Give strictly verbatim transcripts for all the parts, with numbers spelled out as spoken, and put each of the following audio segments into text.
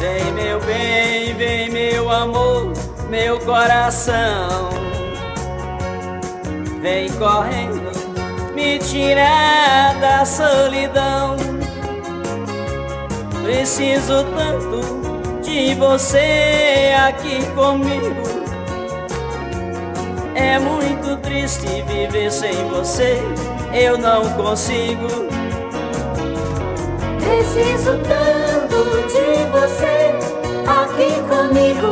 Vem meu bem, vem meu amor, meu coração. Vem correndo me tirar da solidão. Preciso tanto de você aqui comigo. É muito triste viver sem você, eu não consigo. Preciso tanto de você aqui comigo.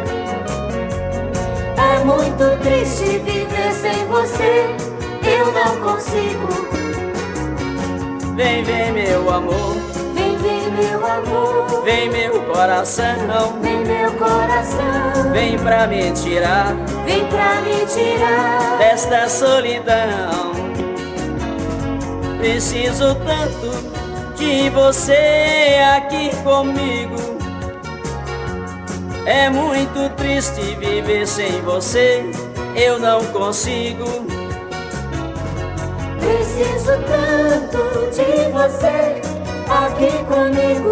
É muito triste viver sem você, eu não consigo. Vem, vem meu amor, vem, vem meu amor, vem meu coração, vem meu coração, vem pra me tirar, vem pra me tirar desta solidão. Preciso tanto de você aqui comigo. É muito triste viver sem você, eu não consigo. Preciso tanto de você aqui comigo.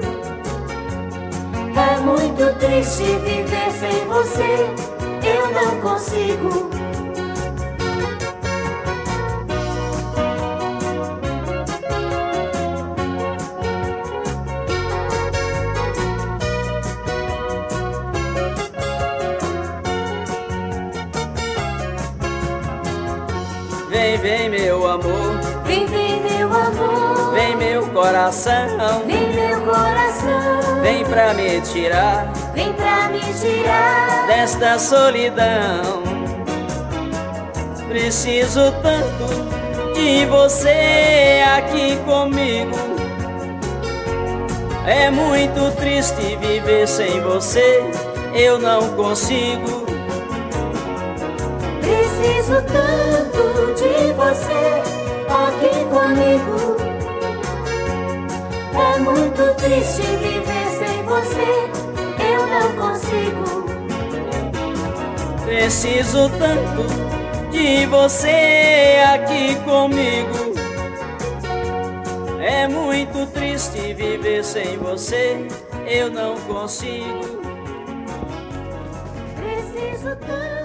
É muito triste viver sem você, eu não consigo. Vem, vem meu amor, vem, vem meu amor, vem meu coração, vem meu coração, vem pra me tirar, vem pra me tirar desta solidão. Preciso tanto de você aqui comigo. É muito triste viver sem você, eu não consigo. Preciso tanto de você aqui comigo. É muito triste viver sem você, eu não consigo. Preciso tanto de você aqui comigo. É muito triste viver sem você, eu não consigo. Preciso tanto